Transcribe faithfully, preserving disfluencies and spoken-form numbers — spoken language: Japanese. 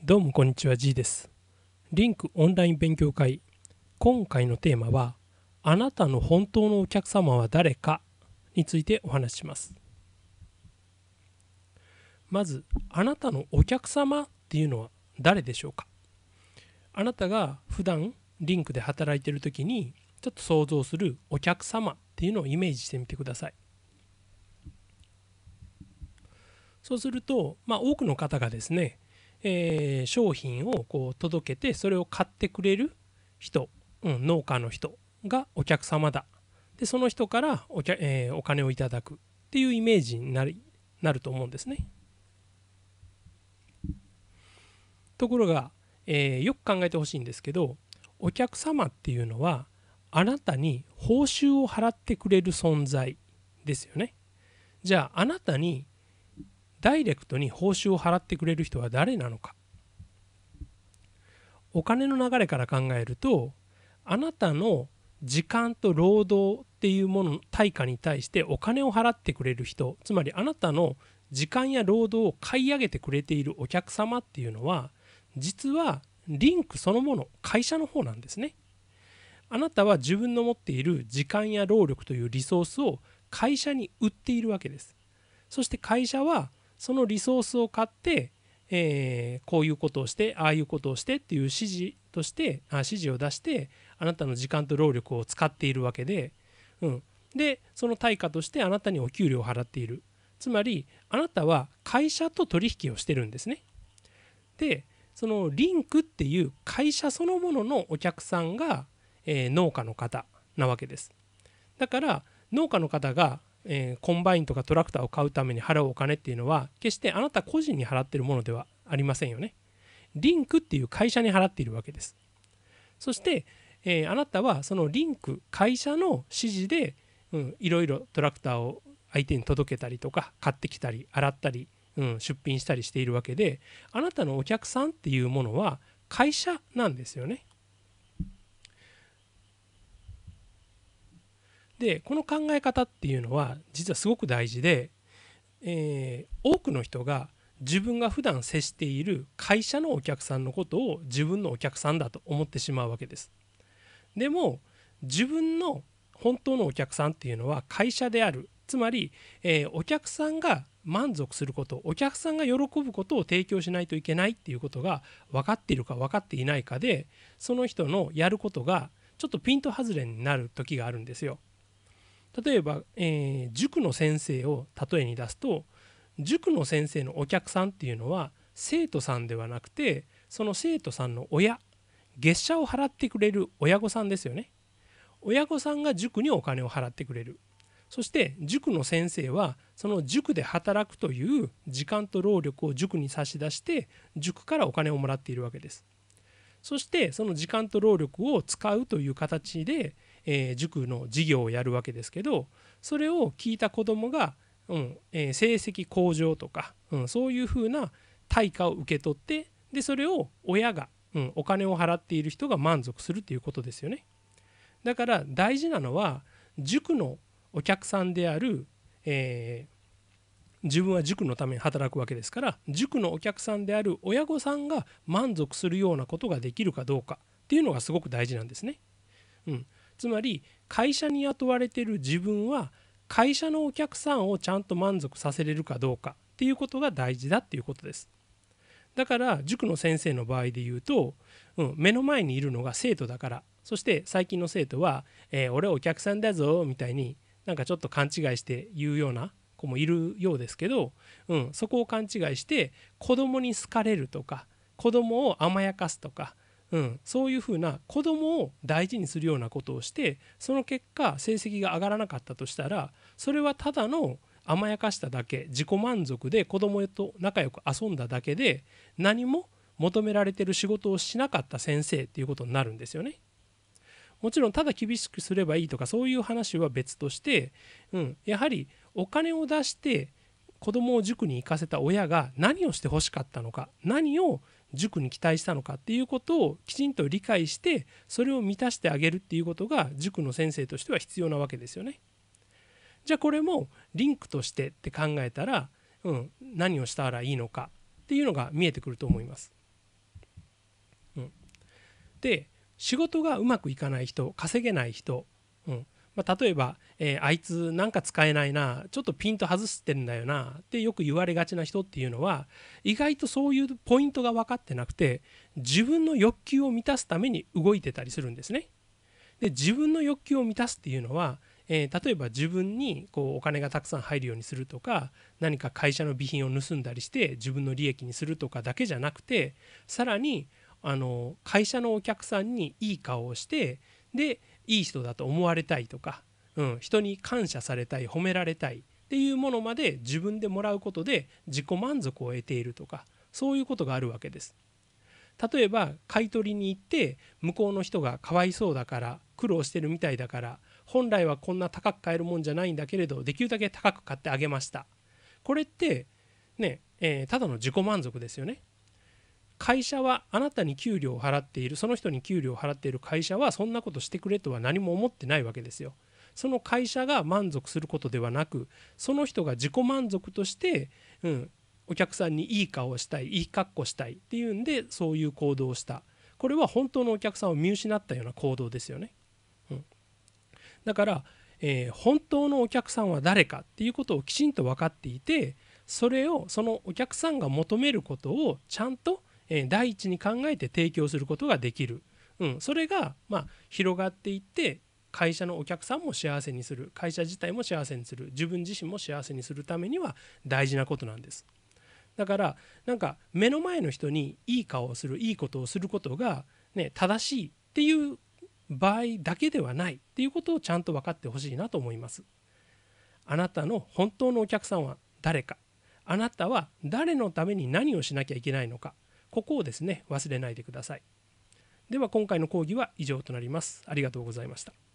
どうもこんにちは、G です。リンクオンライン勉強会。今回のテーマは、あなたの本当のお客様は誰かについてお話しします。まず、あなたのお客様っていうのは誰でしょうか。あなたが普段リンクで働いているときに、ちょっと想像するお客様っていうのをイメージしてみてください。そうすると、まあ、多くの方がですね、えー商品をこう届けてそれを買ってくれる人、うん、農家の人がお客様だ。でその人からおきゃ、えーお金をいただくっていうイメージになりなると思うんですね。ところが、えーよく考えてほしいんですけど、お客様っていうのはあなたに報酬を払ってくれる存在ですよね。じゃああなたにダイレクトに報酬を払ってくれる人は誰なのか。お金の流れから考えると、あなたの時間と労働っていうもの対価に対してお金を払ってくれる人、つまりあなたの時間や労働を買い上げてくれているお客様っていうのは、実はリンクそのもの、会社の方なんですね。あなたは自分の持っている時間や労力というリソースを会社に売っているわけです。そして会社はそのリソースを買って、えーこういうことをしてああいうことをしてっていう指示としてあ指示を出してあなたの時間と労力を使っているわけで、うん、でその対価としてあなたにお給料を払っている。つまりあなたは会社と取引をしてるんですね。でそのリンクっていう会社そのもののお客さんが、えー農家の方なわけです。だから農家の方が、えーコンバインとかトラクターを買うために払うお金っていうのは決してあなた個人に払っているものではありませんよね。リンクっていう会社に払っているわけです。そして、えーあなたはそのリンク会社の指示で、うん、いろいろトラクターを相手に届けたりとか買ってきたり洗ったり、うん、出品したりしているわけで、あなたのお客さんっていうものは会社なんですよね。でこの考え方っていうのは実はすごく大事で、えー多くの人が自分が普段接している会社のお客さんのことを自分のお客さんだと思ってしまうわけです。でも自分の本当のお客さんっていうのは会社である。つまり、えーお客さんが満足すること、お客さんが喜ぶことを提供しないといけないっていうことが分かっているか分かっていないかで、その人のやることがちょっとピント外れになる時があるんですよ。例えば、えー塾の先生を例えに出すと、塾の先生のお客さんっていうのは生徒さんではなくて、その生徒さんの親、月謝を払ってくれる親御さんですよね。親御さんが塾にお金を払ってくれる。そして塾の先生はその塾で働くという時間と労力を塾に差し出して塾からお金をもらっているわけです。そしてその時間と労力を使うという形で、えー塾の授業をやるわけですけど、それを聞いた子どもが、うんえー成績向上とか、うん、そういうふうな対価を受け取って、でそれを親が、うん、お金を払っている人が満足するということですよね。だから大事なのは塾のお客さんである、えー自分は塾のために働くわけですから、塾のお客さんである親御さんが満足するようなことができるかどうかっていうのがすごく大事なんですね。うん、つまり会社に雇われている自分は会社のお客さんをちゃんと満足させれるかどうかっていうことが大事だっていうことです。だから塾の先生の場合で言うと、うん、目の前にいるのが生徒だから、そして最近の生徒は、えー俺お客さんだぞみたいになんかちょっと勘違いして言うような子もいるようですけど、うん、そこを勘違いして子供に好かれるとか子供を甘やかすとか、うん、そういうふうな子供を大事にするようなことをして、その結果成績が上がらなかったとしたら、それはただの甘やかしただけ、自己満足で子供と仲良く遊んだだけで、何も求められてる仕事をしなかった先生っていうことになるんですよね。もちろんただ厳しくすればいいとかそういう話は別として、うん、やはりお金を出して子供を塾に行かせた親が何をしてほしかったのか、何を塾に期待したのかっていうことをきちんと理解して、それを満たしてあげるっていうことが塾の先生としては必要なわけですよね。じゃあこれもリンクとしてって考えたら、うん、何をしたらいいのかっていうのが見えてくると思います。 で仕事がうまくいかない人、稼げない人、うんまあ、例えば、えーあいつなんか使えないな、ちょっとピント外してんだよなってよく言われがちな人っていうのは、意外とそういうポイントが分かってなくて、自分の欲求を満たすために動いてたりするんですね。で自分の欲求を満たすっていうのは、えー例えば自分にこうお金がたくさん入るようにするとか、何か会社の備品を盗んだりして自分の利益にするとかだけじゃなくて、さらにあの会社のお客さんにいい顔をして、でいい人だと思われたいとか、うん、人に感謝されたい、褒められたいっていうものまで自分でもらうことで自己満足を得ているとか、そういうことがあるわけです。例えば買い取りに行って、向こうの人がかわいそうだから、苦労してるみたいだから、本来はこんな高く買えるもんじゃないんだけれどできるだけ高く買ってあげました。これってね、えーただの自己満足ですよね。会社はあなたに給料を払っている、その人に給料を払っている会社はそんなことしてくれとは何も思ってないわけですよ。その会社が満足することではなく、その人が自己満足として、うん、お客さんにいい顔をしたい、いい格好したいっていうんでそういう行動をした。これは本当のお客さんを見失ったような行動ですよね。うん、だから、えー本当のお客さんは誰かっていうことをきちんと分かっていて、それをそのお客さんが求めることをちゃんと、えー第一に考えて提供することができる、うん、それが、まあ、広がっていって、会社のお客さんも幸せにする、会社自体も幸せにする、自分自身も幸せにするためには大事なことなんです。だからなんか目の前の人にいい顔をする、いいことをすることが、ね、正しいっていう場合だけではないっていうことをちゃんと分かってほしいなと思います。あなたの本当のお客さんは誰か、あなたは誰のために何をしなきゃいけないのか、ここをですね忘れないでください。では今回の講義は以上となります。ありがとうございました。